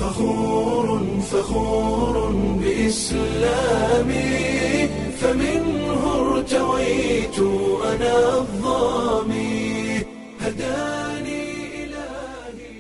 فخور بإسلامي فمنه ارتويت أنا الضامي هداني إلهي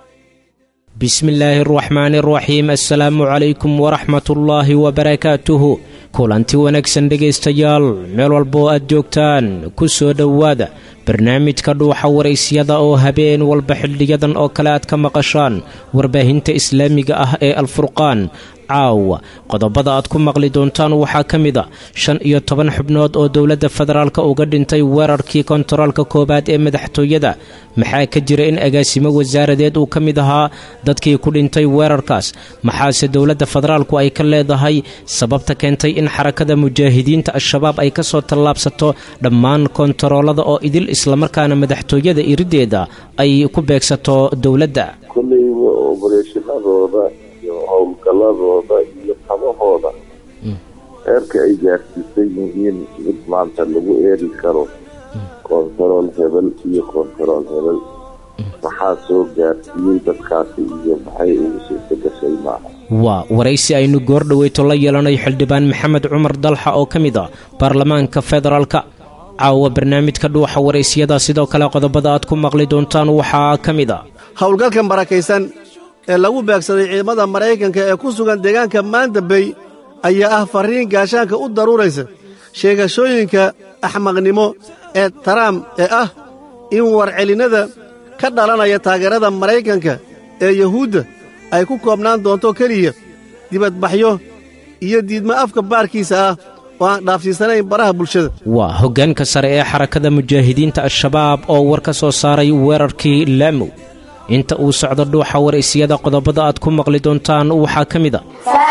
بسم الله الرحمن الرحيم السلام عليكم ورحمة الله وبركاته kulanti wanaagsan dhegaystayaal meel walba oo aad joogtaan ku soo dhowaada barnaamijka dhuuxa waraysyada oo habeen walba xilliyadan oo kale aad ka maqashaan warbaahinta islaamiga ah ee alfurqaan caawa qodobada aad ku maqli doontaan waxaa ka mid a 15 xubnood oo dowladda federaalka uga dhintay weerarkii kontaroolka koobaad ee madaxtooyada maxaa ka jira in agaasimo wasaaradeed uu ka mid ahaa dadkii ku dhintay weerarkaas maxaase dowladda federaalku ay ka leedahay sababta keentay in xarakada mujaahidiinta al-shabaab ay ka soo tallaabsato dhammaan kontaroolada oo idil islamarkaana madaxtooyada irideeda ay ku beegsato dowladda kulleyba obarashinadooda iyo howlgaladooda iyo tabahooda heerka ay gaarsiisan yihiin mid maanta lagu eeri karo kontarool hebel iyo kontarool hebel maxaa soo gaarsiiyey dadkaasi iyo maxay ugu soo gashay maaha waa waraysi aynu goordhaweyto la yeelanay xildhibaan maxamed cumar dalxa oo ka mid ah baarlamaanka federaalka caawa barnaamijka dhuuxa waraysiyada sidoo kale qodobada aad ku maqli doontaan waxaa ka mid a howlgalkan barakaysan ee lagu beegsaday ciidamada maraykanka ee ku sugan deegaanka maandabey ayaa ah farriin gaashaanka u daruuraysa sheegashooyinka axmaqnimo ee taraam ee ah in warcelinnada ka dhalanaya taageerada maraykanka ee yuhuudda ay ku koobnaan doonto keliya dibadbaxyo iyo diidmo afka baarkiisa ah oo aan dhaafsiisanayn baraha bulshada waa hoggaanka sare ee xarakada mujaahidiinta al-shabaab oo war ka soo saaray weerarkii laamow inta uu socdo dhuuxa waraysiyada qodobada aad ku maqli doontaan waxaa ka mid a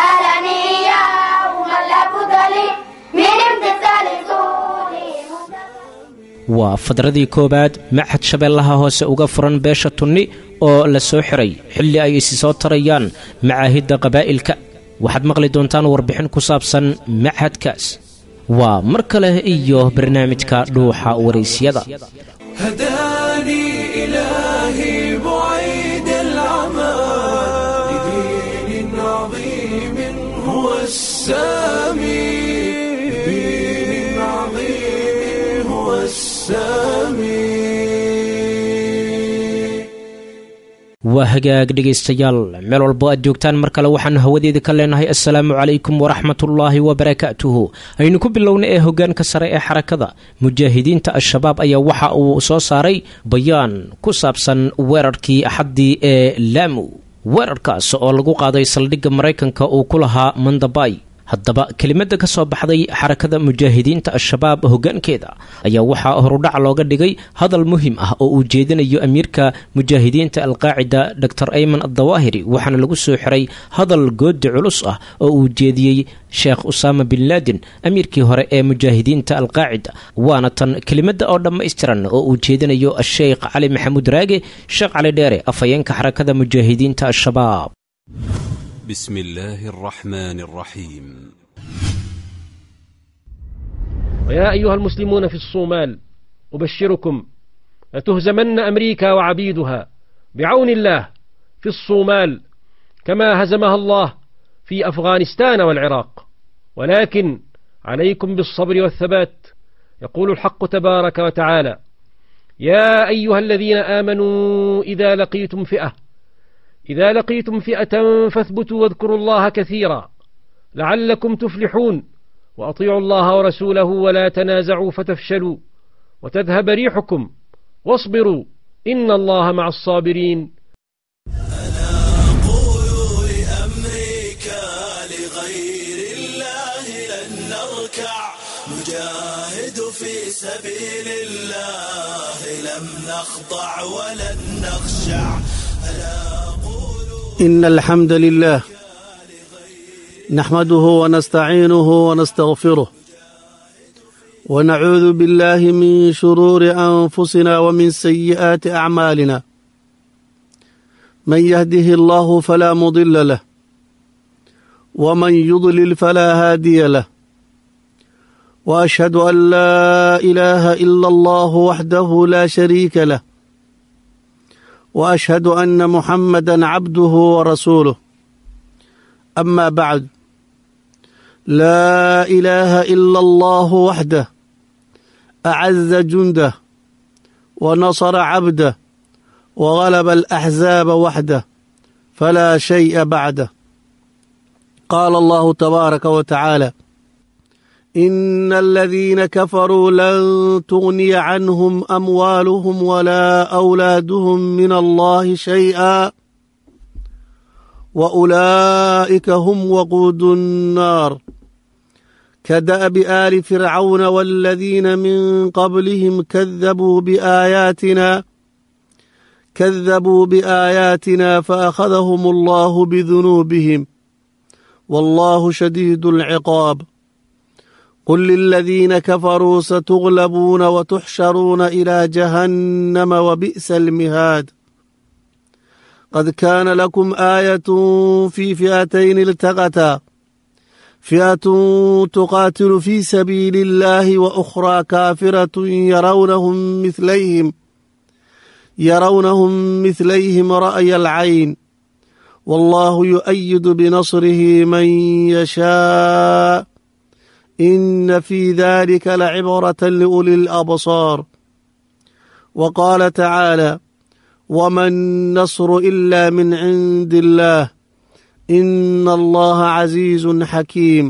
waa fadradii koowaad machad shabeellaha hoose uga furan beesha tunni oo la soo xiray xilli ay isi soo tarayaan macaahidda qabaa'ilka waxaad maqli doontaan warbixin ku saabsan machadkaas waa mar kale iyo barnaamijka dhuuxa waraysyada هداني إلهي بعيد العمى لدين عظيم هو السامي لدين عظيم هو السامي waa hagaag dhegaystayaal meel walbo aad joogtaan mar kale waxaan hawadeeda ka leenahay assalaamu calaykum waraxmatullaahi wabarakaatuhu aynu ku bilowna ee hoggaanka sare ee xarakada mujaahidiinta al-shabaab ayaa waxa uu soo saaray bayaan ku saabsan weerarkii axaddii ee laamow weerarkaas oo lagu qaaday saldhigga maraykanka uu ku lahaa mandabay haddaba kelimadda ka soo baxday xarakada mujaahidiinta al-shabaab hoggaankeeda ayaa waxaa horudhac looga dhigay hadal muhim ah oo uu jeedinayo amiirka mujaahidiinta alqaacida dor ayman addawaahiri waxaana lagu soo xiray hadal goodi culus ah oo uu jeediyey sheekh usaama bin laadin amiirkii hore ee mujaahidiinta alqaacida waana tan kelimadda oo dhammaystiran oo uu jeedinayo asheykh cali maxamuud raage sheekh cali dheere afhayeenka xarakada mujaahidiinta al-shabaab بسم الله الرحمن الرحيم ويا أيها المسلمون في الصومال أبشركم لتهزمن أمريكا وعبيدها بعون الله في الصومال كما هزمها الله في أفغانستان والعراق ولكن عليكم بالصبر والثبات يقول الحق تبارك وتعالى يا أيها الذين آمنوا إذا لقيتم فئة فاثبتوا واذكروا الله كثيرا لعلكم تفلحون وأطيعوا الله ورسوله ولا تنازعوا فتفشلوا وتذهب ريحكم واصبروا إن الله مع الصابرين أنا أقول لأمريكا لغير الله لن نركع نجاهد في سبيل الله لم نخضع ولن نخشع إن الحمد لله نحمده ونستعينه ونستغفره ونعوذ بالله من شرور أنفسنا ومن سيئات أعمالنا من يهده الله فلا مضل له ومن يضلل فلا هادي له وأشهد أن لا إله إلا الله وحده لا شريك له وأشهد أن محمدا عبده ورسوله. أما بعد، لا إله إلا الله وحده أعز جنده ونصر عبده وغلب الأحزاب وحده فلا شيء بعده. قال الله تبارك وتعالى: إن الذين كفروا لن تغني عنهم أموالهم ولا أولادهم من الله شيئا وأولئك هم وقود النار كدأب آل فرعون والذين من قبلهم كذبوا بآياتنا فأخذهم الله بذنوبهم والله شديد العقاب. قل للذين كفروا ستغلبون وتحشرون إلى جهنم وبئس المهاد. قد كان لكم آية في فئتين التقتا، فئة تقاتل في سبيل الله وأخرى كافرة يرونهم مثليهم رأي العين والله يؤيد بنصره من يشاء إن في ذلك لعبرة لأولي الأبصار. وقال تعالى: وما النصر إلا من عند الله إن الله عزيز حكيم.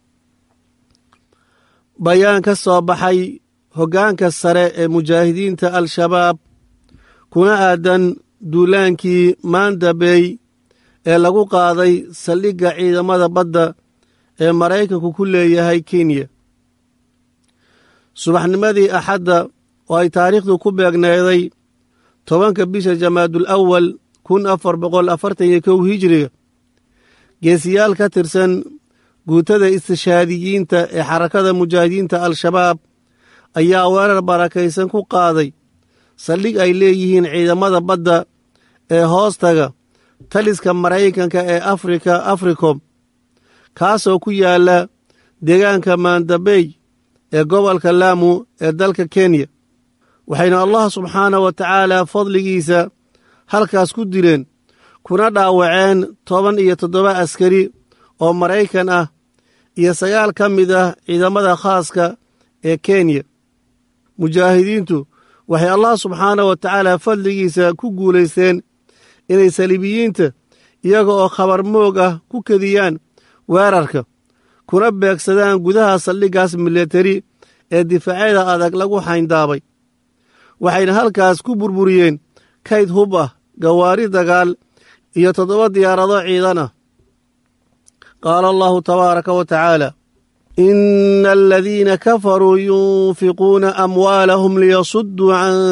bayaan ka soo baxay hoggaanka sare ee mujaahidiinta al-shabaab kuna aadan duulaankii maandabey ee lagu qaaday saldhigga ciidamada badda ee maraykanku ku leeyahay kenya. subaxnimadii axadda oo ay taariikhdu ku beegneeday 10 bisha jamaadul awal 1441 hijriga, geesiyaal ka tirsan guutada istishaadiyiinta ee xarakada mujaahidiinta al-shabaab ayaa weerar barakaysan ku qaaday saldhig ay leeyihiin ciidamada badda ee hoostaga taliska maraykanka ee africom kaasoo ku yaalla deegaanka maandabey ee gobolka laamu ee dalka kenya. waxayna allah subxaanahu wa tacaala fadligiisa halkaas ku dileen kuna dhaawaceen 17 askari oo maraykan ah iyo 9 ka mid ah ciidamada khaaska ee kenya. mujaahidiintu waxay allah subxaanahu wa tacaala fadligiisa ku guulaysteen inay saliibiyiinta iyaga oo khabar moog ah ku kediyaan weerarka kuna beegsadaan gudaha saldhiggaas milatari ee difaacyada adag lagu xayndaabay. waxayna halkaas ku burburiyeen kayd hub ah, gawaari dagaal iyo 7 diyaarado ciidan ah. qaala allahu tabaaraka wa tacaala: ina aladiina kafaruu yunfiquuna amwaalahum liyasudduu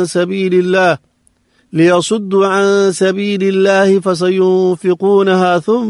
can sabiili illaahi fasayunfiquunaha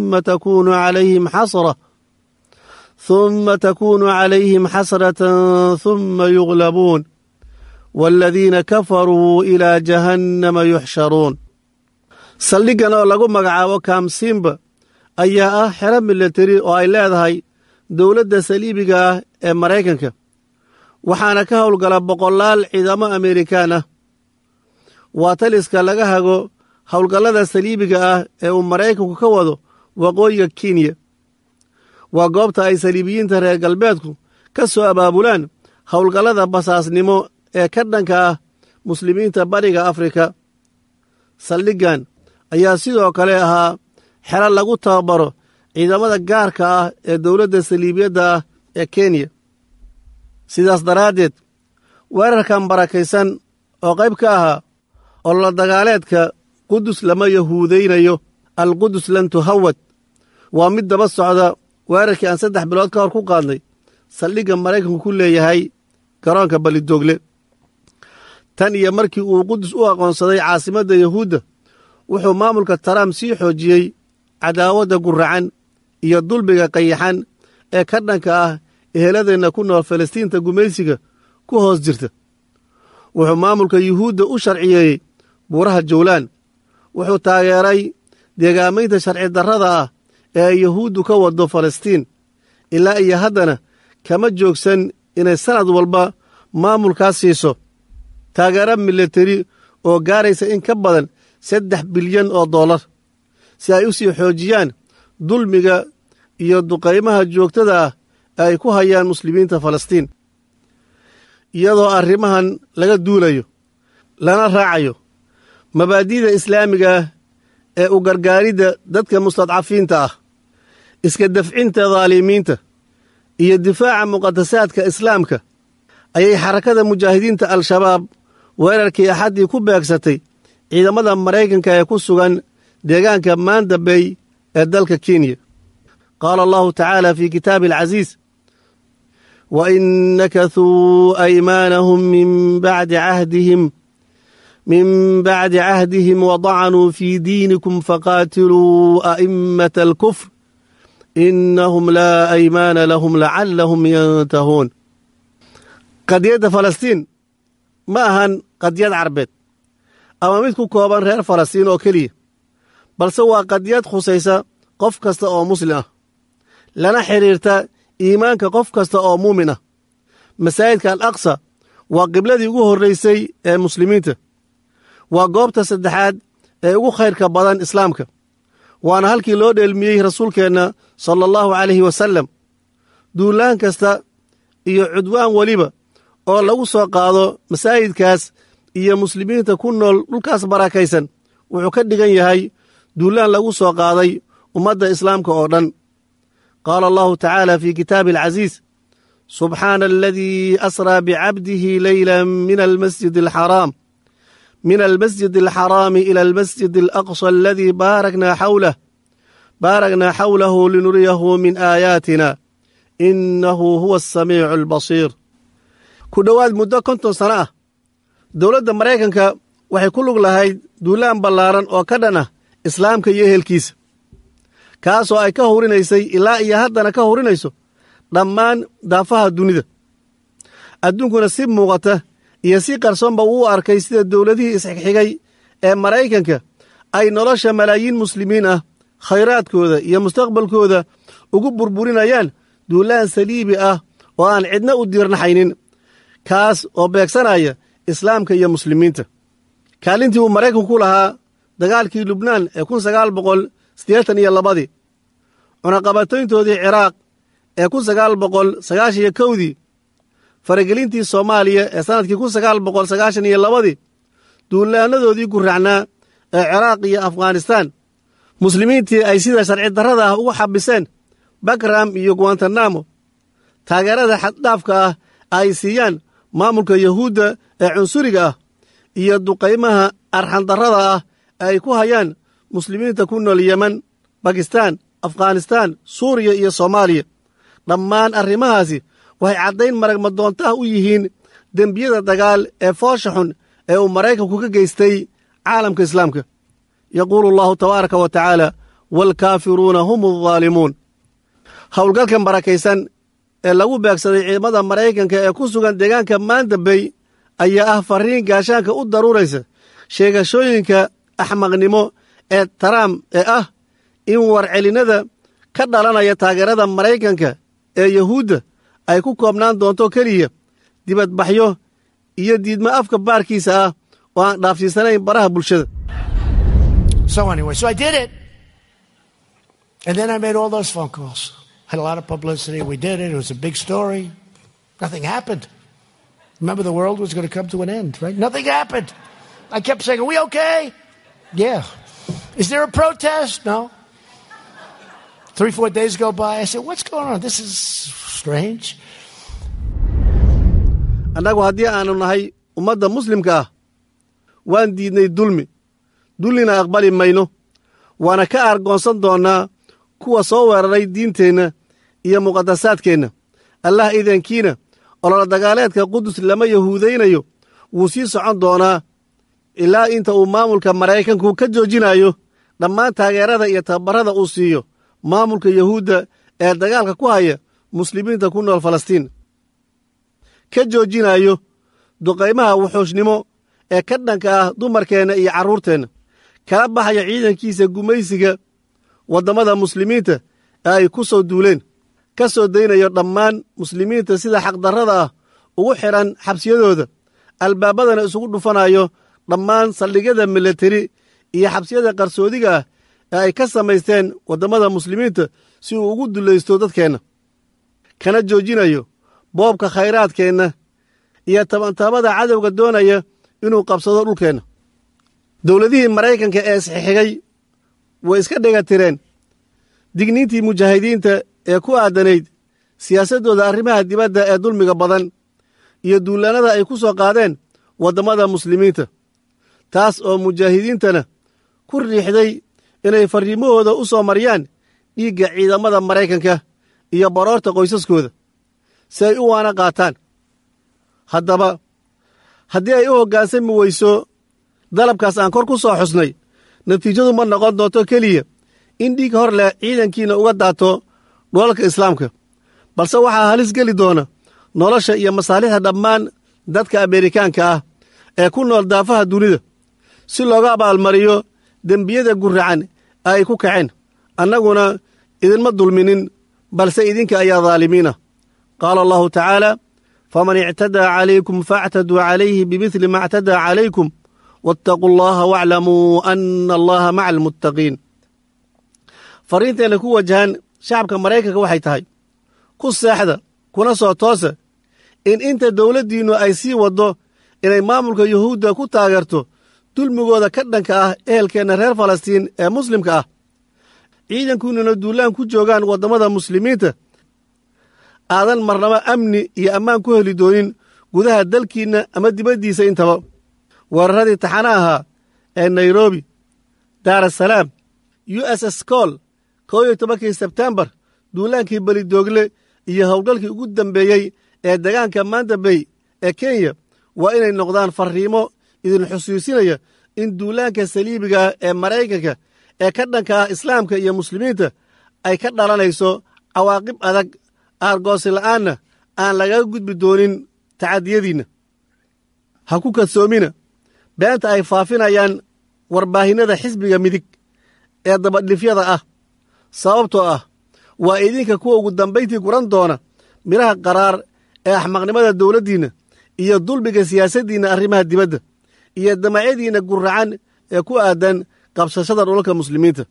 ثم تكون عليهم حسرة ثم يغلبون والذين كفروا إلى جهنم يحشرون. saldhiggan oo lagu magacaabo kamsimba ayaa ah xero milatari oo ay leedahay dowladda saliibiga ah ee maraykanka, waxaana ka howlgala 100 ciidamo amerikaan ah. waa taliska laga hago howlgallada saliibiga ah ee uu maraykanku ka wado waqooyiga kenya. waa goobta ay saliibiyiinta reer galbeedku ka soo abaabulaan howlgallada basaasnimo ee ka dhanka ah muslimiinta bariga afrika. saldhiggan ayaa sidoo kale ahaa xero lagu tababaro ciidamada gaarka ah ee dowladda saliibiyadda ah ee kenya. sidaas daraaddeed weerarkan barakaysan oo qayb ka ahaa ololo dagaaleedka qudus lama yahuudaynayo, alqudus lan tuhawad, waa mid daba socda weerarkii aan 3 bilood ka hor ku qaadnay saldhigga maraykanku ku leeyahay garoonka balidoogle. tan iyo markii uu qudus u aqoonsaday caasimadda yahuudda, wuxuu maamulka trump sii xoojiyey cadaawadda guracan iyo dulbiga qayaxan ee ka dhanka ah eheladeenna ku nool falastiinta gumaysiga ku hoos jirta. wuxuu maamulka yuhuudda u sharciyeeyey buuraha jawlaan. wuxuu taageeray deegaamaynta sharci darrada ah ee ay yahuuddu ka waddo falastiin. ilaa iyo haddana kama joogsan inay sannad walba maamulkaas siiso taageero milatari oo gaaraysa in ka badan $3 bilyan si ay u sii xoojiyaan dulmiga iyo duqaymaha joogtada ah ee ay ku hayaan muslimiinta falastiin iyadoo arrimahan laga duulayo lana raacayo mabaadi'da islaamiga ah ee u gargaaridda dadka mustadcafiinta ah iska dafcinta daalimiinta iyo difaaca muqadasaadka islaamka ayay xarakada mujaahidiinta al-shabaab weerarkii axaddii ku beegsatay ciidamada maraykanka ee ku sugan deegaanka maanda bay ee dalka kenya qaala allahu tacaala fii kitaabi alcasiis wain nakathuu aymaanahum min bacdi cahdihim wadacanuu fii diinikum faqaatiluu a'immata alkufr inahum laa aymaana lahum lacallahum yantahuun qadiyadda falastiin ma ahan qadiyad carbeed ama mid ku kooban reer falastiin oo keliya balse waa qadiyad khusaysa qof kasta oo muslim ah lana xidhiirta iimaanka qof kasta oo muumin ah masaajidka al aqsa waa qibladii ugu horraysay ee muslimiinta waa goobta saddexaad ee ugu khayrka badan islaamka waana halkii loo dheelmiyey rasuulkeenna sala allahu calayhi wasallam duulaan kasta iyo cudwaan weliba oo lagu soo qaado masaajidkaas iyo muslimiinta ku nool dhulkaas barakaysan wuxuu ka dhigan yahay duulaan lagu soo qaaday ummadda islaamka oo dhan qaala allahu tacaala fii kitaabi alcasiis subxaana aladii asraa bicabdihi leylan min almasjid alxaraami ila almasjid alaqsa aladii baaraknaa xawlahu linuriyahu min aayaatina innahu huwa asamiicu albasiir ku dhowaad muddo 50 sano ah dowladda maraykanka waxay ku lug lahayd duulaan ballaaran oo ka dhan ah islaamka iyo ehelkiisa kaasoo ay ka hurinaysay ilaa iyo haddana ka hurinayso dhammaan daafaha dunida adduunkuna si muuqata iyo si qarsoonba uu arkay sida dowladihii isxigxigay ee maraykanka ay nolosha malaayiin muslimiin ah khayraadkooda iyo mustaqbalkooda ugu burburinayaan duulaan saliibi ah oo aan cidna u diirnaxaynin kaas oo beegsanaya islaamka iyo muslimiinta kaalintii uu maraykanku ku lahaa dagaalkii lubnaan ee 1982 cunaqabatayntoodii ciraaq ee 1991 faragelintii soomaaliya ee sannadkii 1992 duulaanadoodii gurracnaa ee ciraaq iyo afghanistaan muslimiintii ay sida sharci darrada ah ugu xabiseen bakram iyo guantanamo taageerada xaddhaafka ah ay siiyaan maamulka yahuudda ee cunsuriga ah iyo duqaymaha arxandarrada ah ee ay ku hayaan muslimiinta ku nool yemen bakistaan afghanistaan suuriya iyo soomaaliya dhammaan arrimahaasi waxay caddayn maragmadoonta ah u yihiin dembiyada dagaal ee foosha xun ee uu maraykanku ka geystay caalamka islaamka yaquulu allahu tabaaraka wa tacaala waalkaafiruuna hum aldaalimuun howlgalkan barakaysan ee lagu beegsaday ciidamada maraykanka ee ku sugan deegaanka maanda bay ayaa ah farriin gaashaanka u daruuraysa sheegashooyinka axmaqnimo ee taraam ee ah in warcelinnada ka dhalanaya taageerada maraykanka ee yahuudda ay ku koobnaan doonto keliya dibadbaxyo iyo diidmo afka baarkiisa ah oo aan dhaafsiisanayn baraha bulshada So I did it. And then I made all those phone calls. Had a lot of publicity. We did it. It was a big story. Nothing happened. Remember, the world was going to come to an end, right? Nothing happened. I kept saying, are we okay? Yeah. Is there a protest? No. 3-4 days go by. I said, what's going on? This is strange. annagu haddii aanu nahay ummadda muslimka ah waan diidnay dullina aqbali mayno waana ka aargoonsan doonnaa kuwa soo weeraray diinteenna iyo muqadasaadkeenna allah idankiina olola dagaaleedka qudus lama yahuudaynayo wuu sii socon doonaa ilaa inta uu maamulka maraykanku ka joojinayo dhammaan taageerada iyo tababarrada uu siiyo maamulka yahuudda ee dagaalka ku haya muslimiinta ku nool falastiin ka joojinayo duqaymaha wuxuushnimo ee ka dhanka ah dumarkeenna iyo carruurteenna kala baxaya ciidankiisa gumaysiga waddamada muslimiinta ee ay ku soo duuleen ka soo daynayo dhammaan muslimiinta sida xaqdarrada ah ugu xidhan xabsiyadooda albaabadana isugu dhufanayo dhammaan saldhigyada milateri iyo xabsiyada qarsoodiga ah ee ay ka samaysteen waddamada muslimiinta si uu ugu dullaysto dadkeenna kana joojinayo boobka khayraadkeenna iyo tabantaabada cadowga doonaya inuu qabsado dhulkeenna. dowladihii maraykanka ee isxixigay way iska dhegatireen digniintii mujaahidiinta ee ku aadanayd siyaasaddooda arrimaha dibadda ee dulmiga badan iyo duulaannada ay ku soo qaadeen waddamada muslimiinta, taas oo mujaahidiintana ku riixday inay farriimahooda u soo mariyaan dhiigga ciidamada maraykanka iyo baroorta qoysaskooda si ay u waana qaataan. haddaba haddii ay u hoggaansami weyso dalabkaas aan kor ku soo xusnay, natiijadu ma noqon doonto keliya in dhiig hor leh ciidankiina uga daato dhulalka islaamka, balse waxaa halis geli doona nolosha iyo masaalixda dhammaan dadka Ameerikaanka ah ee ku nool daafaha dunida si looga abaalmariyo dembiyada guracan ay ku kaceen. annaguna idinma dulminin, balse idinka ayaa daalimiina. qaala allahu tacaala: faman ictadaa calaykum faactaduu calayhi bimidli ma actadaa calaykum waataquu allaha waaclamuu ana allaha maca almuttaqiin. farriinteenna ku wajahan shacabka maraykanka waxay tahay: ku seexda kuna soo toosa in inta dowladdiinnu ay sii waddo inay maamulka yuhuudda ku taageerto dulmigooda ka dhanka ah ehelkeenna reer falastiin ee muslimka ah, ciidankuinnuna duulaan ku joogaan waddamada muslimiinta, aadan marnaba amni iyo ammaan ku heli doonin gudaha dalkiinna ama dibaddiisa intaba. weeraradii taxana ahaa ee nairobi, daarasalaam, USS Cole 11 sebtembar, duulaankii belidoogle iyo howlgalkii ugu dambeeyey ee degaanka Manda Bay ee Kenya waa inay noqdaan farriimo idin xusuusinaya in duulaanka saliibiga ee Maraykanka ee ka dhanka ah islaamka iyo muslimiinta ay ka dhalanayso cawaaqib adag, aargoosi la'aanna aan lagaga gudbi doonin tacadiyadiinna. ha ku kadsoomina beenta ay faafinayaan warbaahinnada xisbiga midig ee dabadhifyada ah, sababtoo ah waa idinka kuwa ugu dambayntii guran doona midhaha qaraar ee axmaqnimada dowladdiinna iyo dulmiga siyaasaddiinna arrimaha dibadda iyo damacyadiinna guracan ee ku aadan qabsashada dhulalka muslimiinta.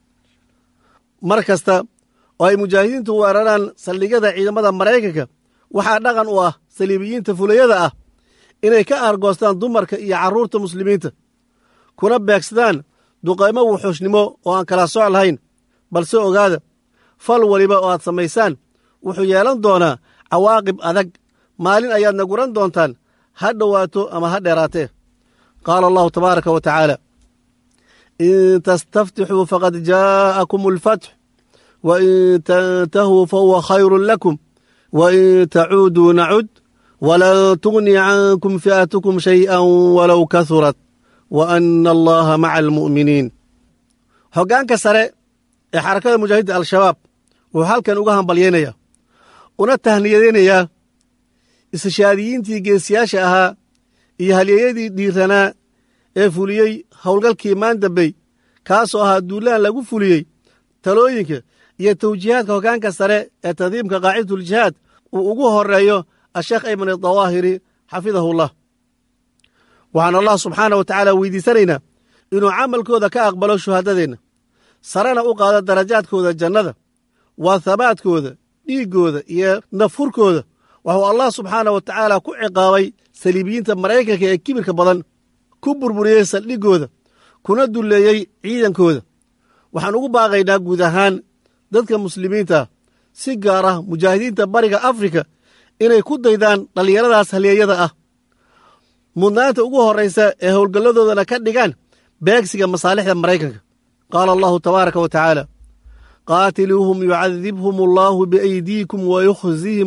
mar kasta oo ay mujaahidiintu weeraraan saldhigyada ciidamada maraykanka, waxaa dhaqan u ah saliibiyiinta fulayada ah inay ka aargoostaan dumarka iyo carruurta muslimiinta, kuna beegsadaan duqaymo wuxuushnimo oo aan kala sooc lahayn. balse ogaada, fal weliba oo aad samaysaan wuxuu yeelan doonaa cawaaqib adag. maalin ayaadna guran doontaan, ha dhowaato ama ha dheeraatee. qaala allahu tabaaraka wa tacaala: in tastaftixuu faqad jaa'akum alfatx wa in tantahuu fahuwa khayrun lakum wa in tacuuduu nacud walan tugni cankum fi'atukum shay'an walow kahurat wa ana allaha maca almu'miniin. hoggaanka sare ee xarakada mujaahidiinta al-shabaab wuxuu halkan uga hambalyaynayaa una tahniyadaynayaa istishhaadiyiintii geesiyaasha ahaa iyo halyeeyadii dhiiranaa ee fuliyey howlgalkii Manda Bay, kaasoo ahaa duulaan lagu fuliyey talooyinka iyo tawjiihaadka hoggaanka sare ee tandiimka qaacidatuljihaad uu ugu horreeyo asheekh ayman adawaahiri xafidahullah. waxaan allah subxaana wa tacaala weydiisanaynaa inuu camalkooda ka aqbalo shuhaadadeenna, sarena u qaado darajaadkooda jannada. waa habaadkooda, dhiiggooda iyo nafhurkooda waxuu allah subxaana wa tacaala ku ciqaabay saliibiyiinta maraykanka ee kibirka badan, ku burburiyey saldhiggooda, kuna dulleeyey ciidankooda. waxaan ugu baaqaynaa guud ahaan dadka muslimiinta, si gaar ah mujaahidiinta bariga afrika, inay ku daydaan dhallinyaradaas halyeeyada ah, mudnaanta ugu horraysa ee howlgalladoodana ka dhigaan beegsiga masaalixda maraykanka. qaala allahu tabaaraka wa tacaala: qaatiluuhum yucadibhum allaahu biaydiikum wayukhzihim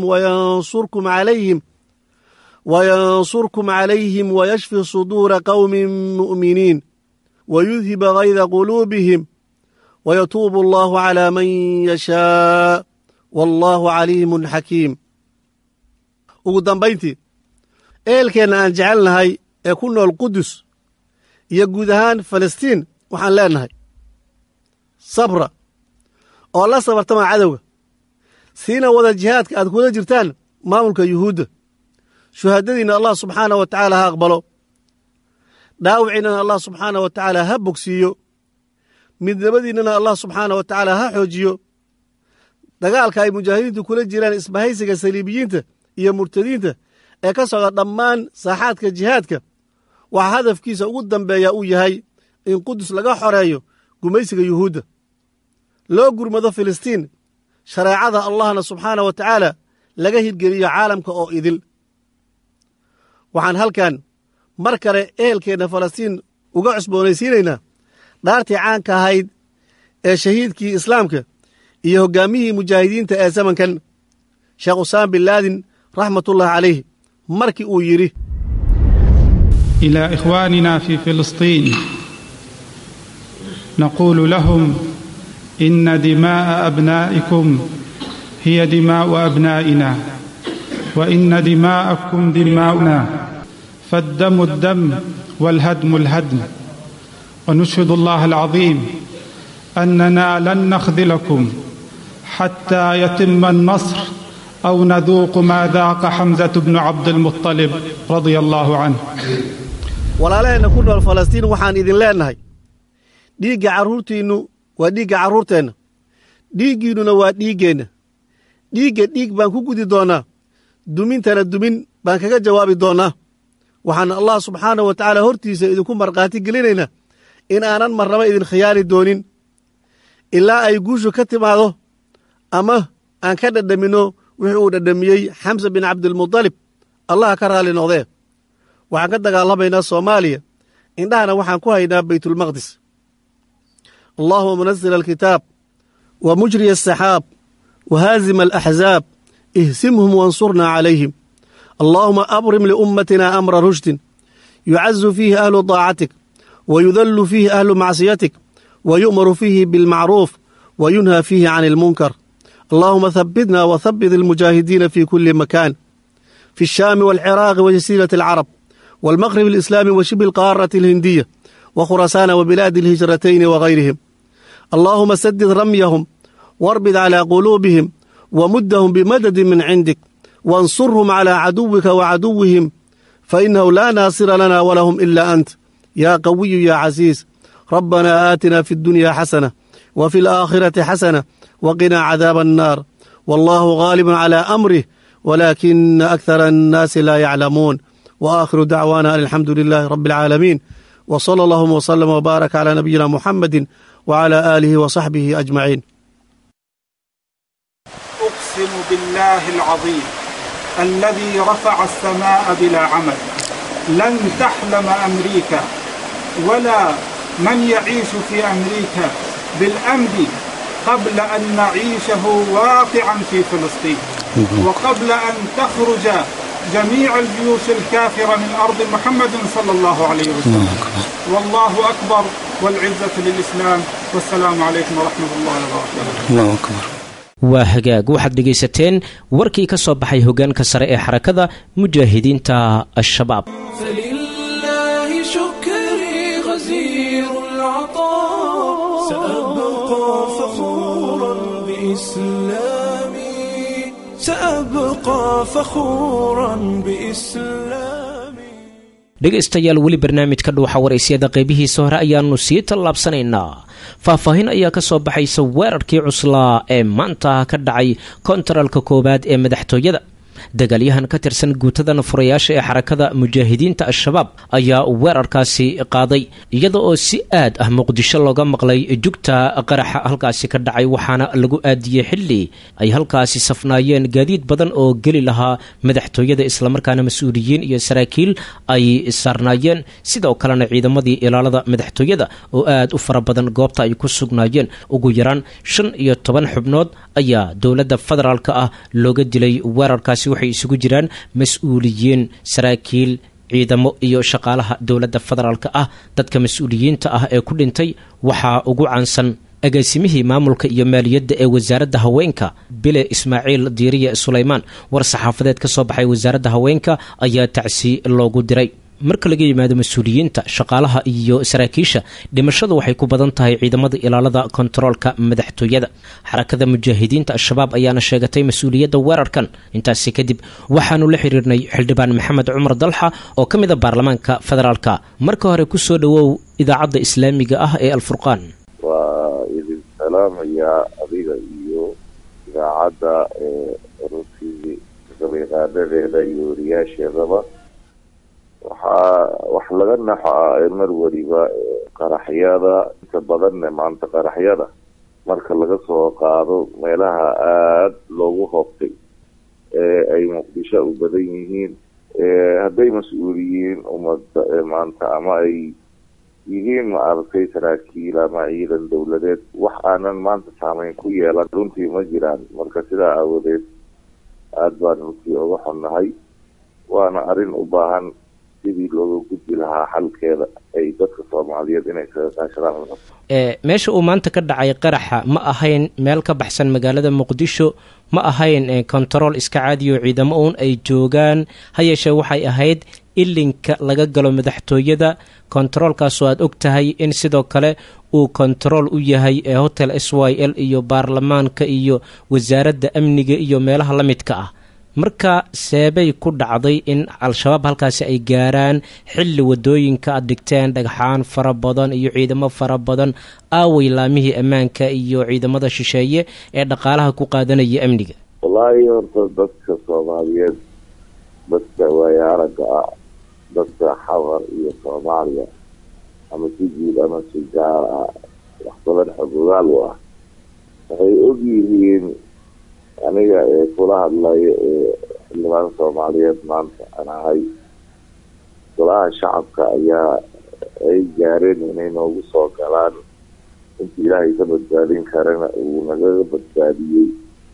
wayansurkum calayhim wayashfi suduura qowmin mu'miniin wayudhiba gayda quluubihim wayatuubu allaahu calaa man yashaa wallaahu caliimun xakiim. ugu dambayntii, ehelkeenna aan jecelnahay ee ku nool qudus iyo guud ahaan falastiin waxaan leennahay: sabra oo la sabartama cadowga, siina wada jihaadka aad kula jirtaan maamulka yuhuudda. shuhaadadiinna allah subxaana wa tacaala ha aqbalo. dhaawiciinnana allah subxaana wa tacaala ha bogsiiyo, midnimadiinnana allah subxaana wa tacaala ha xoojiyo. dagaalka ay mujaahidiintu kula jiraan isbahaysiga saliibiyiinta iyo murtadiinta ee ka socda dhammaan saaxaadka jihaadka waxaa hadafkiisa ugu dambeeya uu yahay in qudus laga xoreeyo gumaysiga yuhuudda, loo gurmado filistiin, shareecada allahna subxaana wa tacaala laga hirgeliyo caalamka oo idil. waxaan halkan mar kale ehelkeenna falastiin uga cusboonaysiinaynaa dhaartii caanka ahayd ee shahiidkii islaamka iyo hoggaamiyihii mujaahidiinta ee zamankan sheekh usaama bin laadin raxmatullahi calayh markii uu yidhi: إلى إخواننا في فلسطين نقول لهم إن دماء أبنائكم هي دماء أبنائنا، وإن دماءكم دماؤنا، فالدم الدم والهدم الهدم. ونشهد الله العظيم أننا لن نخذلكم حتى يتم النصر أو نذوق ما ذاق حمزة بن عبد المطلب رضي الله عنه. walaalaheenna ku nool falastiin waxaan idin leennahay, dhiigga carruurtiinnu waa dhiigga carruurteenna, dhiiggiinnuna waa dhiiggeenna. dhiigga dhiig baan ku gudi doonnaa, dumintana dumin baan kaga jawaabi doonnaa. waxaan allah subxaana wa tacaala hortiisa idinku markhaati gelinaynaa in aanan marnaba idin khiyaani doonin ilaa ay guushu ka timaado ama aan ka dhadhaminno wixii uu dhadhamiyey xamsa bin cabdilmudalib, allah ka raalli noqdee. waxaan ka dagaalamaynaa soomaaliya, indhahana waxaan ku haynaa baytulmaqdis. allahuma munazila alkitaab wa mujriya asaxaab wa haazima alaxzaab ihsimhum wansurnaa calayhim. allahuma abrim liummatina amra rushdin yucazu fiihi ahlu daacatik wa yudallu fiihi ahlu macsiyatik wa yu'maru fiihi bilmacruuf wa yunhaa fiihi can ilmunkar. allahuma habbitna wa habbit almujaahidiina fi kulli makaan fi الshaami wاlciraaqi wa jasiirati alcarab والمغرب الإسلامي وشبه القارة الهندية وخراسان وبلاد الهجرتين وغيرهم. اللهم سدد رميهم واربد على قلوبهم ومدهم بمدد من عندك وانصرهم على عدوك وعدوهم فإنه لا ناصر لنا ولهم إلا أنت يا قوي يا عزيز. ربنا آتنا في الدنيا حسنة وفي الآخرة حسنة وقنا عذاب النار. والله غالب على أمره ولكن أكثر الناس لا يعلمون. وآخر دعوانا الحمد لله رب العالمين، وصلى الله وسلم وبارك على نبينا محمد وعلى آله وصحبه أجمعين. أقسم بالله العظيم الذي رفع السماء بلا عمد لن تحلم أمريكا ولا من يعيش في أمريكا بالأمن قبل أن نعيشه واقعا في فلسطين، وقبل أن تخرج جميع الجيوش الكافرة من أرض محمد صلى الله عليه وسلم. والله أكبر والعزة للإسلام والسلام عليكم ورحمة الله وبركاته. الله أكبر. waa hagaag waxaad dhegaysateen warkii ka soo baxay hoggaanka sare ee xarakada mujaahidiinta al-shabaab. فلله شكري غزير العطاء سأبقى فخورا بإسلامي سأبقى فخورا بإسلامي. dhegaystayaal weli barnaamijka dhuuxa waraysyada qaybihiisa hore ayaannu sii tallaabsanaynaa. faahfaahin ayaa ka soo baxaysa weerarkii cuslaa ee maanta ka dhacay kontaralka koowaad ee madaxtooyada. dagaalyahan ka tirsan guutadan furayaasha ee xarakada mujaahidiinta al-shabaab ayaa weerarkaasi qaaday iyada oo si aad ah muqdisho looga maqlay jugta qaraxa halkaasi ka dhacay, waxaana lagu aadiyey xilli ay halkaasi safnaayeen gaadiid badan oo geli lahaa madaxtooyada, islamarkaana mas-uuliyiin iyo saraakiil ay saarnaayeen, sidoo kalena ciidamadii ilaalada madaxtooyada oo aad u fara badan goobta ay ku sugnaayeen. ugu yaraan 15 xubnood ayaa dowladda federaalka ah looga dilay weerarkaasi. waxay isugu jiraan mas-uuliyiin, saraakiil, ciidamo iyo shaqaalaha dowladda federaalka ah. dadka mas-uuliyiinta ah ee ku dhintay waxaa ugu caansan agaasimihii maamulka iyo maaliyadda ee wasaaradda haweenka bile ismaaciil diiriye sulaymaan. war saxaafadeed ka soo baxay wasaaradda haweenka ayaa tacsi loogu diray. marka laga yimaado mas-uuliyiinta shaqaalaha iyo saraakiisha dhimashadu waxay ku badan tahay ciidamada ilaalada kontaroolka madaxtooyada. xarakada mujaahidiinta al-shabaab ayaana sheegatay mas-uuliyadda weerarkan. intaasi kadib waxaanu la xiriirnay xildhibaan maxamed cumar dalxa oo ka mid a baarlamaanka federaalka. marka hore ku soo dhowow idaacadda islaamiga ah ee alfurqaan. waa idin salaamayaa adiga iyo idaacadda runtii gabayqaadadeeda iyo wariyaasheedaba. waxaa wax laga naxo ah mar weliba qaraxyada inta badanne maanta qaraxyada marka laga soo qaado meelaha aada loogu hoobtay ay muqdisho u badan yihiin, hadday mas-uuliyiin umada maanta ama ay yihiin maaragtay saraakiil ama ciidan dowladeed, wax aanan maanta saameyn ku yeelan runtii ma jiraan. marka sidaa aawadeed aada baan runtii uga xunnahay, waana arrin u baahan sidii looga gudbi lahaa xalkeeda ay dadka soomaaliyeed inay kaga kaashadaan. meesha uu maanta ka dhacay qaraxa ma ahayn meel ka baxsan magaalada muqdisho, ma ahayn kontarool iska caadiyo ciidamo uun ay joogaan, ha yeeshee waxay ahayd ilinka laga galo madaxtooyada. kontaroolkaasoo aada og tahay in sidoo kale uu kontarool u yahay hotel s y l iyo baarlamaanka iyo wasaaradda amniga iyo meelaha la midka ah. marka seebay ku dhacday in al-shabaab halkaasi ay gaaraan xilli wadooyinka aad dhigteen dhagxaan fara badan iyo ciidamo fara badan? aaway laamihii ammaanka iyo ciidamada shisheeye ee dhaqaalaha ku qaadanaya amniga? wallaahi horta dadka soomaaliyeed, dadka waaya aragga ah, dadka xawar iyo soomaaliya ama si guud ama si gaar ah wax badan xogogaal u ah, waxay og yihiin aniga kula hadlayo xildhibaan soomaaliyeed maanta aan ahay. golaha shacabka ayaa ay gaareen inay noogu soo galaan, intii ilaahay ka badbaadin karana uu nagaga badbaadiyey.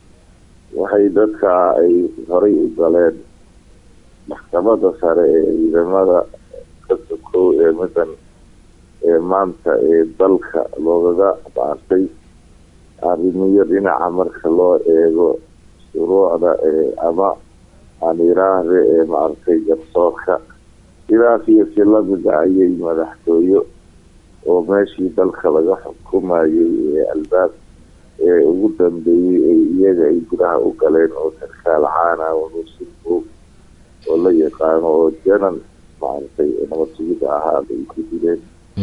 waxay dadka ay horay u galeen maxkamada sare ee ciidamada ka sokow ee midan maanta dalka loogaga baartay arrimiyo dhinaca marka loo eego shuruucda ama aan yiraahde maaragtay garsoorka. sidaas iyo si lamida ayay madaxtooyo oo meeshii dalka laga xukumayay albaab ugu dambeeyey iyaga ay gudaha u galeen oo sarkaal caana wanuusinbo oo la yaqaano oo janan maaragtay nabad sugida ahaa bay ku dileen.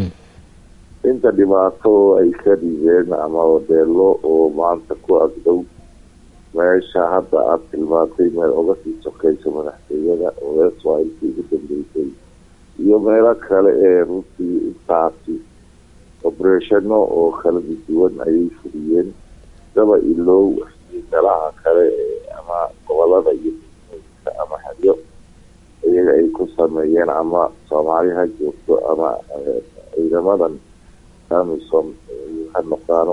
inta dhibaato ay ka dhigeen ama odeelo oo maanta ku agdhow meesha hadda aada tilmaantay meel uga sii sokaysa madaxtooyada oo swilkii ugu dambeysay iyo meelo kale runtii intaasi obereshano oo kala duwan ayay fuliyeen. daba ilow dalaha kale ama gobolada iyo ama xeryo iyaga ay ku sameeyeen ama soomaali ha joogto ama ciidamadan amisom ha noqdaano.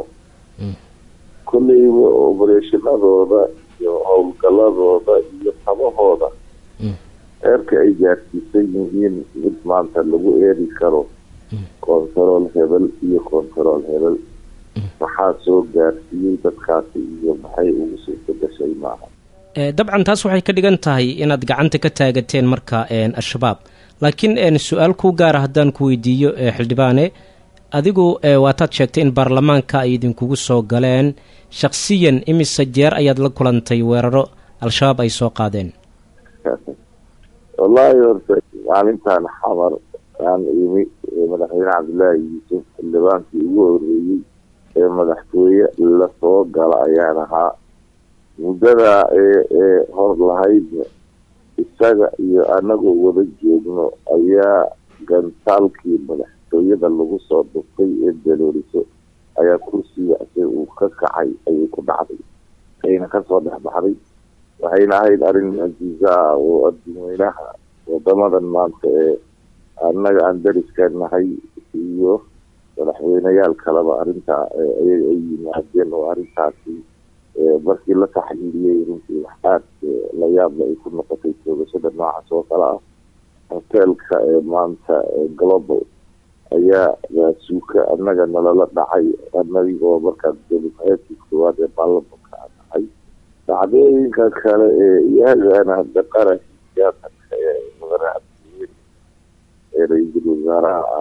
kolleyba obereshanadooda iyo howlgaladooda iyo tabahooda heerka ay gaarsiisan yihiin mid maanta lagu eedi karo kontarool hebel iyo kontarool hebel maxaa soo gaarsiiyey dadkaasi iyo maxay ugu suurta gashay maaha. dabcan taas waxay ka dhigan tahay inaad gacanta ka taagateen marka al-shabaab, laakiin su-aal ku gaara haddaan ku weydiiyo xildhibaane, adigu waataad sheegtay in baarlamaanka ay idinkugu soo galeen. shaksiyan imise jeer ayaad la kulantay weeraro al-shabaab ay soo qaadeen? wallaahi horta maalintan xamar aan imi madaxweyne cabdullaahi yuusuf xildhibaankii ugu horeeyey ee madaxtooye lasoo gala ayaan ahaa. muddada hor lahayd isaga iyo anagoo wada joogno ayaa gantaalkii madaxtooyada lagu soo dhuftay ee dalooliso ayaa kursiga ase uu ka kacay ayay ku dhacday, ayna kasoo dhex baxday. waxayna ahayd arrin mucjiza ah oo adduunweynaha wadamadan maanta annaga aan dariska nahay iyo madaxweyneyaal kaleba arrintaa ay yimaadeen oo arrintaasi markii la taxliiliyey runtii wax aad la yaabla ay ku noqotay toogashada noocaas oo kale ah. hoteelka maanta global ayaa raasuuka annaga nalala dhacay anagoo markaa dowladheedkii koowaad ee baarlamanka aan nahay. dhacdooyinka kale iyagana hadda qarankii siyaasanka ee mudane cabdiweyne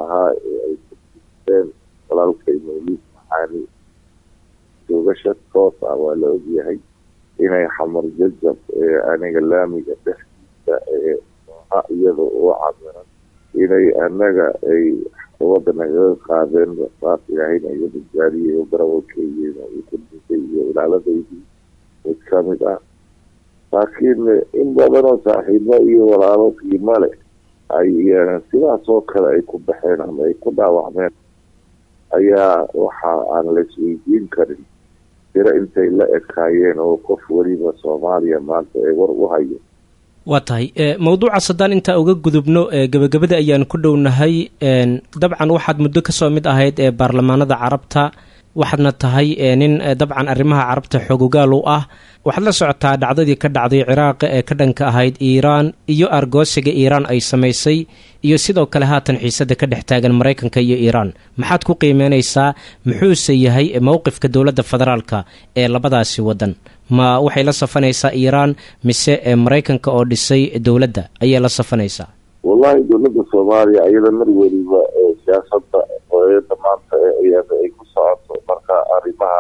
ahaa ee ay kueen walaalkay mawliid maxaani joogasha toos ah waa la ogyahay inay xamar jajab aniga laamiga dhexdiisa iyada oo camiran inay anaga ay wada nagaga qaadeen saas ilaahayna iga badbaadiyay oo garawalkeeyeena iyo kudintay iyo ilaaladaydii mid kamid ah laakiin in badanoo saaxiibo iyo walaalo qiimo leh ay sidaas oo kale ay ku baxeen ama ay ku dhaawacmeen ayaa waxa aan la isweydiin karin sira intay la ekaayeen oo qof weliba Soomaaliya maanta ay war u hayo. waa tahay mawduuca saddaan intaa uga gudubno gabagabada ayaan ku dhownahay dabcan waxaad muddo ka soo mid ahayd baarlamaanada carabta waxaadna tahay nin dabcan arrimaha carabta xogogaal u ah waxaad la socotaa dhacdadii ka dhacday ciraaq ee ka dhanka ahayd iiraan iyo argoosiga iiraan ay samaysay iyo sidoo kale haatan xiisada ka dhex taagan maraykanka iyo iiraan maxaad ku qiimeynaysaa muxuuse yahay mowqifka dowladda federaalka ee labadaasi waddan ma waxay la safanaysaa iiraan mise maraykanka oo dhisay dowladda ayay la safanaysaa wallahi dowladda Soomaaliya ayada mar waliba siyaasadda hooyada maanta iyada ay ku socoto marka arrimaha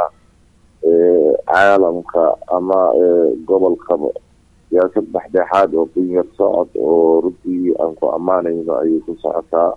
caalamka ama gobolka siyaasad dhexdhexaad oo qiimo socod oo runtii aan ku ammaanayno ayay ku socotaa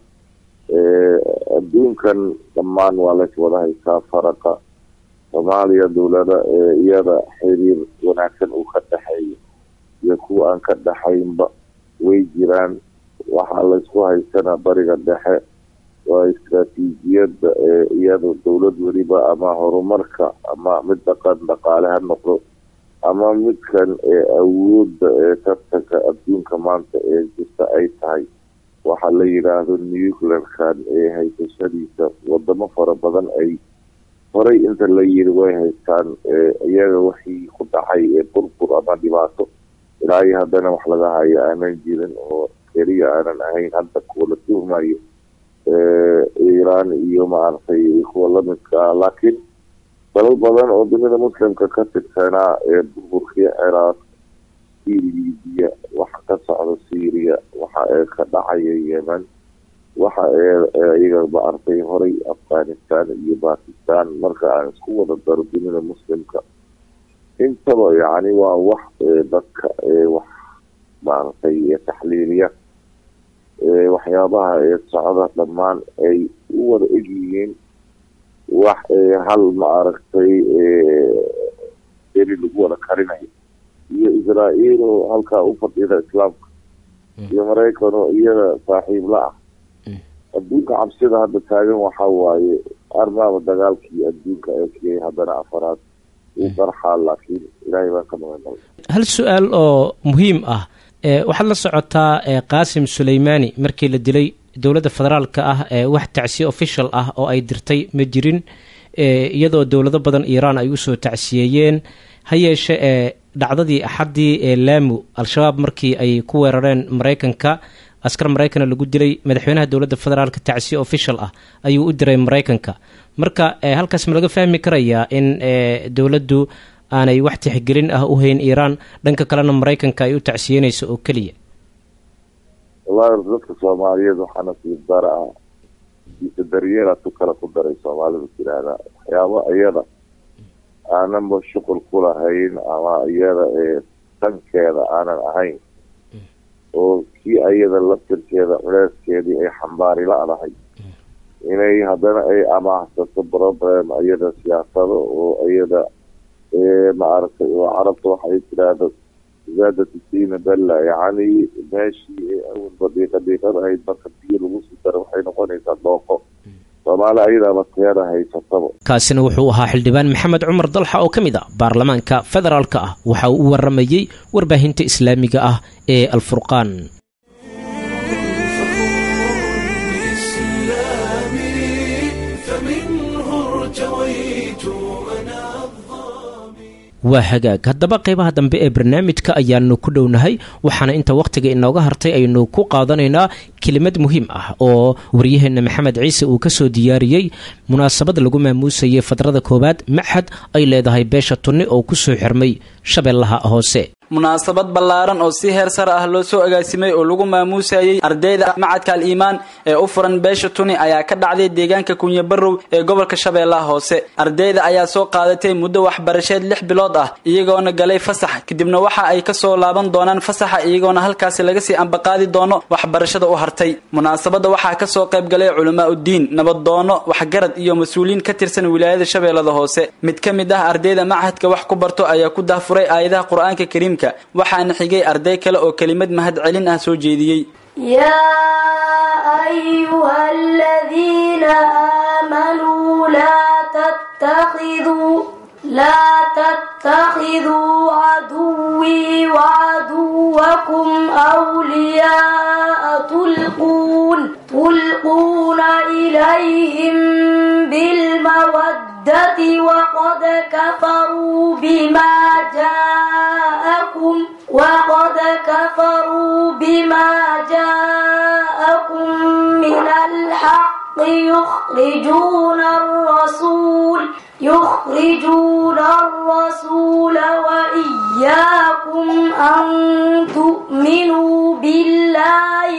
adduunkan dhammaan waa la wada haysaa faraqa Soomaaliya dowladda iyada xiriir wanaagsan uu ka dhaxeeyo iyo kuwa aan ka dhaxaynba way jiraan waxaa la isku haysana bariga dhexe waa istiraatiijiyadda iyada dowlad weliba ama horumarka ama mid dhaqaale ha noqdo ama midkan awoodda tartanka adduunka maanta ee jirta ay tahay waxaa la yidhaahdo nuclearkan haysashadiisa wadamo fara badan ay horay inta la yiri way haystaan iyaga wixii ku dhacay burbur ama dhibaato ilaa iyo haddana wax laga hayo aanan jirin oo keliya aanan ahayn hadda kuwa la tuhmayo iiraan iyo maaragtay kuwa lamidka laakiin dalal badan oo dunida muslimka ka tirsanaa burburkii ciraaq libiya waxa ka socda syria waxa ka dhacaya yemen waxa iyaga maaragtay horay afghanistan iyo bakistan marka aan isku wada daro dunida muslimka intaba yacni waa wax dadka wax maaragtay taxliiliya waxyaabaha socda dhammaan ay u wada egyihiin wax hal maaragtay deri lagu wada karinayo iyo Israa'iil oo halkaa u fadhida islaamka iyo Maraykan oo iyada saaxiib la ah adduunka cabsida hadda taagan waxa waaye armaaba dagaalkii adduunka ee kiyay haddana afaraad uu qarxaa laakiin ilaahay baa ka magan hal su-aal oo muhiim ah waxaad la socotaa qaasim suleymaani markii la dilay dowladda federaalka ah wax tacsiye official ah oo ay dirtay ma jirin iyadoo dowlado badan iiraan ay usoo tacsiyeeyeen ha yeeshe dhacdadii axaddii laamu al-shabaab markii ay ku weerareen maraykanka askar maraykana lagu dilay madaxweynaha dowladda federaalka tacsiye official ah ayuu u diray maraykanka marka halkaas ma laga fahmi karayaa in dowladdu aanay wax tixgelin ah u hayn iiraan dhanka kalena maraykanka ay u tacsiyeynayso oo keliya wallahi dadka Soomaaliyeed waxaa nasiib dara ah isa daryeela tu kala ku daray Soomaalida tiraahda waxyaabo iyada aanan shuqul ku lahayn ama iyada tankeeda aanan ahayn oo kii iyada laftirkeeda culeyskeedii ay xambaari la-dahay inay haddana ay amaahsato problem iyada siyaasado oo iyada maaragtay oo carabta waxay tiraahdo زادت الدين بلا يعني ماشي أول بديقة هاي بقدير وصل waxay noqonaysaa dooqo Soomaaliya ayada baqyada haysataba kaasina wuxuu ahaa xildhibaan maxamed cumar dalxa oo kamid ah baarlamaanka federaalka ah waxa uu waramayay warbaahinta islaamiga ah ee al-furqaan waa hagaag haddaba qaybaha dambe ee barnaamijka ayaanu ku dhownahay waxaana inta wakhtiga inooga hartay aynu ku qaadanaynaa kelimad muhiim ah oo waryaheena maxamed ciise uu ka soo diyaariyey munaasabad lagu maamuusayay fadrada koowaad maxad ay leedahay beesha tunni oo ku soo xirmay shabeellaha hoose munaasabad ballaaran oo si heer sare ah loo soo agaasimay oo lagu maamuusayay ardayda macadka al-iimaan ee u furan beesha tuni ayaa ka dhacday deegaanka Kunyabarow ee gobolka Shabeellaha Hoose. Ardayda ayaa soo qaadatay muddo waxbarasheed 6 bilood ah iyagoona galay fasax kadibna waxa ay ka soo laaban doonaan fasaxa iyagoona halkaas laga sii ambaqaadi doono waxbarashada u hartay. Munaasabada waxaa ka soo qayb galay culamaa u diin, nabadoono, waxgarad iyo mas'uuliyiin ka tirsan wilaayada Shabeellaha Hoose. Mid ka mid ah ardayda macadka wax ku barto ayaa ku daafuray aayadaha Qur'aanka Kariimka waxaana xigay arday kale oo kelimad mahad celin ah soo jeediyay. يا أيها الذين آمنوا لا تتخذوا عدوي وعدوكم أولياء تلقون إليهم بالمودة وقد كفروا بما جاءكم من الحق يخرجون الرسول وإياكم أن تؤمنوا بالله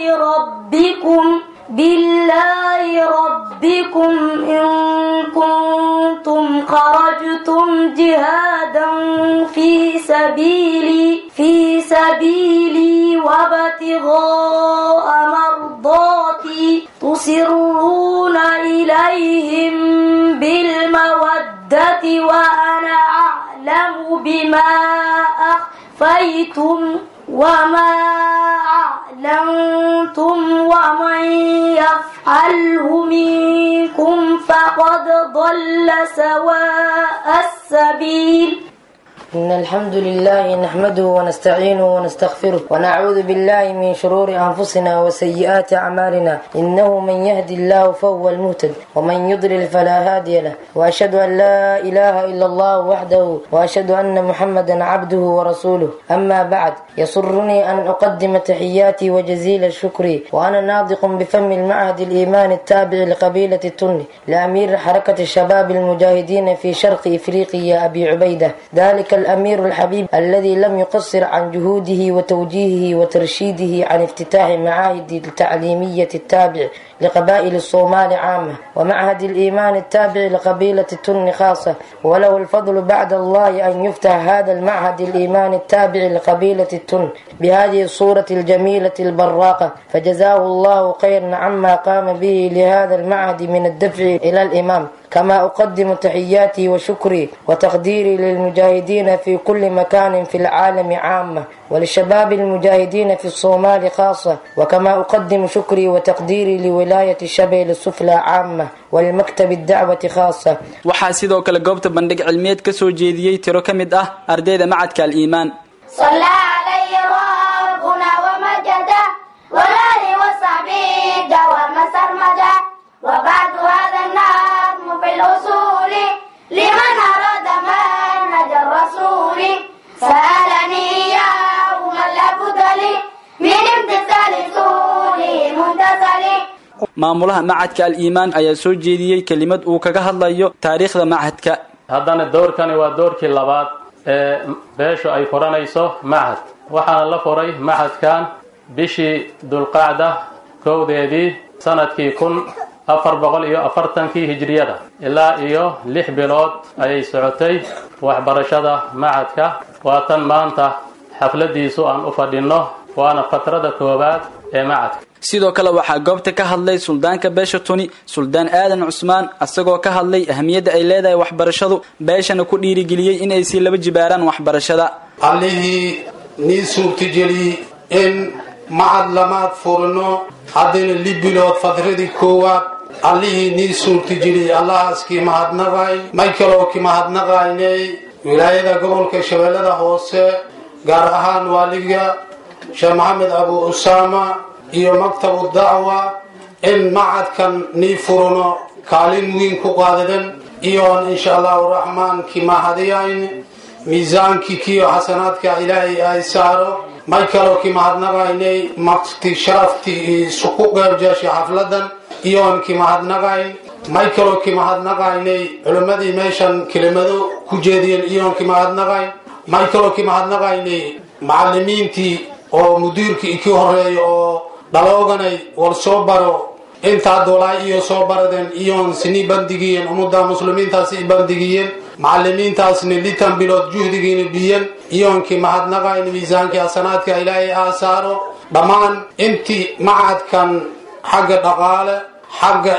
ربكم إن كنتم خرجتم جهادا في سبيلي وابتغاء مرضاتي تسرون إليهم بالمودة وأنا أعلم بما أخفيتم وما أعلنتم ومن يفعله منكم فقد ضل سواء السبيل. إن الحمد لله نحمده ونستعينه ونستغفره ونعوذ بالله من شرور أنفسنا وسيئات أعمالنا إنه من يهدي الله فهو المهتد ومن يضلل فلا هادي له وأشهد أن لا إله إلا الله وحده وأشهد أن محمدا عبده ورسوله أما بعد يسرني أن أقدم تحياتي وجزيل الشكر وأنا ناطق بفم المعهد الإيمان التابع لقبيلة التن لأمير حركة الشباب المجاهدين في شرق إفريقيا أبي عبيدة ذلك الأمير الحبيب الذي لم يقصر عن جهوده وتوجيهه وترشيده عن افتتاح معاهد التعليمية التابع لقبائل الصومال عامة ومعهد الإيمان التابع لقبيلة التن خاصة وله الفضل بعد الله أن يفتح هذا المعهد الإيمان التابع لقبيلة التن بهذه الصورة الجميلة البراقة فجزاه الله خيرا عما قام به لهذا المعهد من الدفع إلى الإمام كما أقدم تحياتي وشكري وتقديري للمجاهدين في كل مكان في العالم عامة وللشباب المجاهدين في الصومال خاصة وكما أقدم شكري وتقديري لولاية الشبيل السفلى عامة ولمكتب الدعوة خاصة. waxaa sidoo kale goobta bandhig cilmiyeed ka soo jeediyay tiro ka mid ah ardayda macadka al-iimaan. صلى عليه ربنا ومجده والآله وصحبه دوام سرمدا وبعد هذا النظم في الأصول لمن أراد منهج الرسول سألني يوم الأفضل من امتثال سوره منتصر. maamulaha macadka al-iimaan ayaa soo jeediyay kelimad uu kaga hadlayo taariikhda macadka. haddana doorkani waa doorkii labaad ee beeshu ay furanayso macad waxaana la furay macadkan bishii dulqaacda kowdeedii sanadkii 1440 hijriyada ilaa iyo 6 bilood ayay socotay waxbarashada macadka waatan maanta xafladiisu aan u fadhino waana fatrada koobaad ee macadka. sidoo kale waxaa goobta ka hadlay suldaanka beesha tuni suldaan aadan cusmaan asagoo ka hadlay ahamiyadda ay leedahay waxbarashadu beeshana ku dhiirigeliyay in ay si laba jibaaraan waxbarashada. allihii nii suurtageliyey in macad lamaad furno haddana 6 bilood fatradii koowaad allihii nii suurtageliyey allahaas kii mahadnaqay may kaloo kii mahadnaqaynay wilaayada gobolka shabeellada hoose gaar ahaan waaliga sheekh maxamed abu usaama iyo maktabu dacwa in macadkan nii furno kaalin weyn ku qaadadan iyoon insha allahu raxmaan kii mahadiyayn miisaankii kiyo xasanaadka ilaahay ay saaro may kaloo kii mahadnaqaynay makti sharaftii isuku qeybjeeshay xafladan iyoon kii mahadnaqayn may kaloo kii mahadnaqaynay culimmadii meeshan kelimado ku jeediyeen iyoon kii mahadnaqayn may kaloo kii mahadnaqaynay macallimiintii oo mudiirkii ki horeeya oo dhalooganay wal soo baro intaa doolaa iyo soo baradeen iyoon sini bandigiyeen ummadda muslimiintaasi i bandigiyeen macallimiintaasna litan bilood juhdigiina biyen iyoonkii mahadnaqayn miisaankii hasanaadka ilaahay aasaaro dhammaan intii macadkan xagga dhaqaale xagga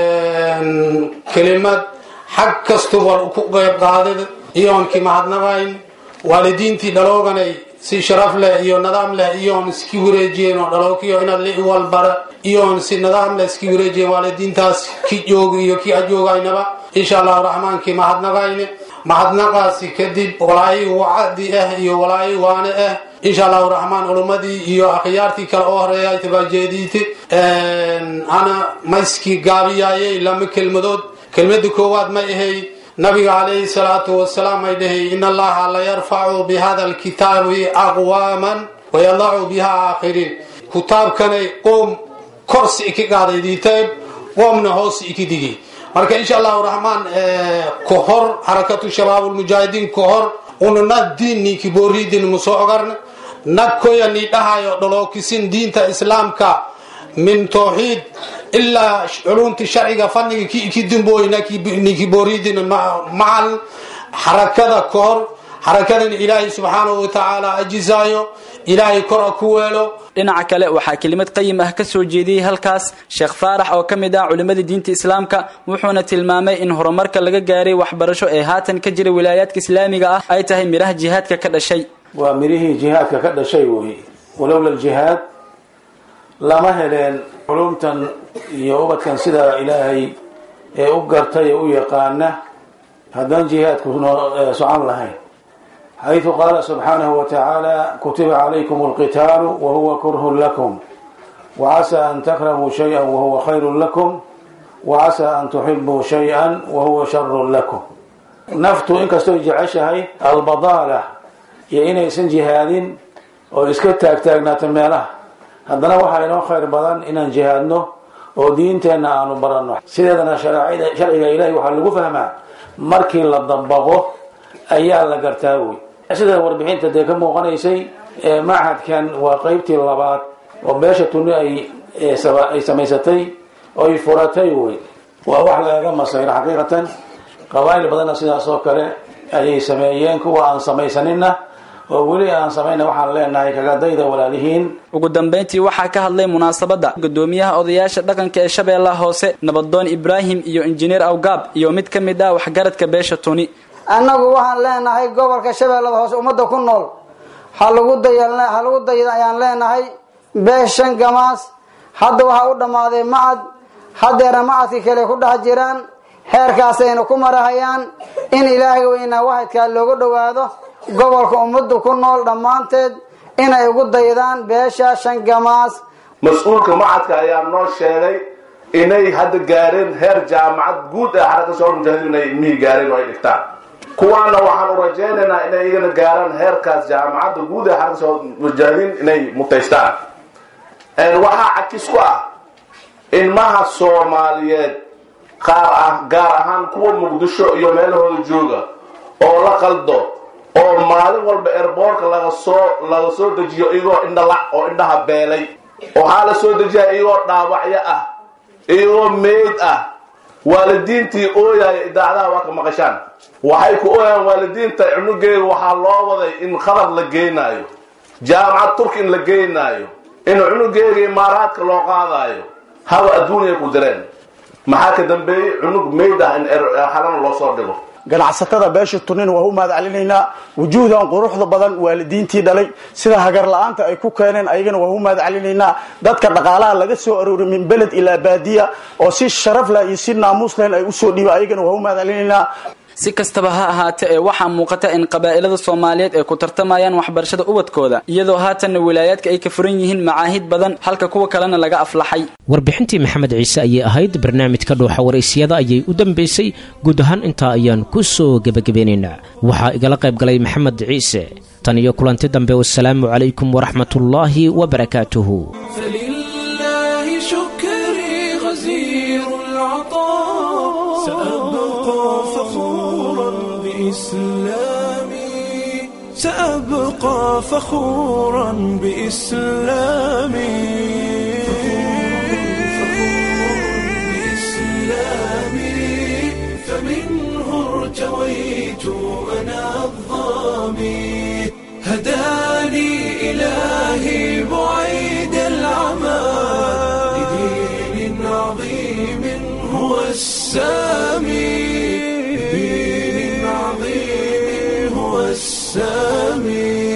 kelimad xag kastuba ku qayb qaadid iyoonkii mahadnaqayn waalidiintii dhalooganay si sharaf leh iyo nidaam leh iyoon iski wareejiyeen oo dhalookiyo inaad li walbara iyoon si nidaam leh iski wareejiyeen waalidiintaas ki jooga iyo ki ajoogaynaba insha allahu raxmaankii mahadnaqayne mahadnaqaasi kadib walaayi wacdi ah iyo walaayi waane ah insha allahu raxmaan ulumadii iyo akhyaartii kale oo horeeya tabaajeediite ana mayskii gaabiyayay lama kelmadood kelmada koowaad ma ahay nabiga calayhi salaatu wasalaam ay dhahay in allaha la yarfacu bihada alkitaabi aqwaaman wayadacu biha aakhiriin kitaabkanay qoom korsi iki qaaday diitayb qoomna hoos iki digi marka insha allahu raxmaan ka hor xarakatu shabaab ulmujaahidiin ka hor unana diinni kibooriidin musoo ogarna nagkoyani dhahayo dholookisin diinta islaamka min tawxiid ilaa culumti sharciga fanniga ki dimbooyna kibooriidin macal xarakada ka hor xarakadan ilaahay subxaanahu watacaala ajizaayo ilaahay kor ku weelo dhinaca kale waxaa kelimad qayim ah ka soo jeediyey halkaas sheekh faarax oo ka mid ah culimmada diinta islaamka wuxuuna tilmaamay in horumarka laga gaaray waxbarasho ee haatan ka jira wilaayaadka islaamiga ah ay tahay miraha jihaadka ka dhashay waa mirihii jihaadka ka dhashay wey walowla aljihaad lama heleen culumtan iyo ubadkan sida ilaahay ee u gartay ee u yaqaana haddaan jihaadku socon lahayn حيث قال سبحانه وتعالى كتب عليكم القتال وهو كره لكم وعسى أن تكرهوا شيئا وهو خير لكم وعسى أن تحبوا شيئا وهو شر لكم نفتو إنك استوجعشهي البضالة يعني إنسان جهادين وإسكتاك تاقنا تميله هذا وحينا خير بدن إن جهادنا ودينتنا أنو برنو سيدنا شرعي إلهي وحلقوا فهما مركي للضبغه أيها لقرتاوي sida warbixinta de ka muuqanaysay macadkan waa qaybtii labaad oo beesha tuni ay samaysatay oo ay furatay wey waa wax laga masayro xaqiiqatan qabaayil badanna sidaas oo kale ayay sameeyeen kuwa aan samaysanina oo weli aan samayna waxaan leenahay kaga dayda walaalihiin ugu dambeyntii waxaa ka hadlay munaasabada gudoomiyaha odayaasha dhaqanka ee Shabeellaha Hoose Nabadoon Ibrahim iyo injineer Awgaab iyo mid ka mid ah waxgaradka beesha tuni annagu waxaan leenahay gobolka Shabeellada Hoose umada ku nool ha lagu dayada ayaan leenahay beeshan gamaas hadda waxa u dhamaaday macad hadeera macadkii kale ku dhex jiraan heerkaasayna ku marahayaan in ilaahay weynaa waxadka loogu dhawaado gobolka umadu ku nool dhamaanteed inay ugu daydaan beesha shan gamaas mas'uulka macadka ayaa noo sheegay inay hadda gaareen heer jaamacad guud ee xarakada shabaab mujaahidiin ay ilmihii gaareen oo ay dhigtaan kuwaana waxaan u rajaynaynaa inay igana gaaraan heerkaas jaamacadda guud ee xarakada shabaab mujaahidiin inay mutaystaan waxaa cakis ku ah ilmaha soomaaliyeed gaar ahaan kuwa muqdisho iyo meelahooda jooga oo la qaldo oo maalin walba airboortka laga soo dejiyo iyagoo indhala oo indhaha beelay waxaa la soo dejiya iyagoo dhaawacyo ah iyagoo meyd ah waalidiintii ooyaya idaacadaha waa ka maqashaan waxay ku ooyaan waalidiinta cunugeega waxaa loo waday in qatar la geynaayo jaamacad turki in la geynaayo in cunugeega imaaraadka loo qaadaayo hawa adduunya ku direen maxaa ka dambeeyey cunug meyd ah in xalana loo soo dhigo ganacsatada beesha tunin waa u mahadcelinaynaa wujuudan quruxda badan waalidiintii dhalay sida hagar la'aanta ay ku keeneen ayagana waa u mahadcelinaynaa dadka dhaqaalaha laga soo arooriyay min beled ilaa baadiya oo si sharaf leh iyo si naamuus leh ay u soo dhiibay ayagana waa u mahadcelinaynaa si kastaba ha ahaatee waxaa muuqata in qabaa'ilada Soomaaliyeed ay ku tartamayaan waxbarashada ubadkooda iyadoo haatan wilaayaadka ay ka furan yihiin macaahid badan halka kuwa kalena laga aflaxay warbixintii maxamed ciise ayay ahayd barnaamijka dhuuxa waraysyada ayay u dambeysay guud ahaan intaa ayaan ku soo gabagabeynaynaa waxaa igala qayb galay maxamed ciise tan iyo kulanti dambe wassalaamu calaykum waraxmatullaahi wabarakaatuhu إسلامي سأبقى فخورا بإسلامي فمنه ارتويت أنا الظامي هداني إلهي بعيد العمى لدين عظيم هو السامي السامي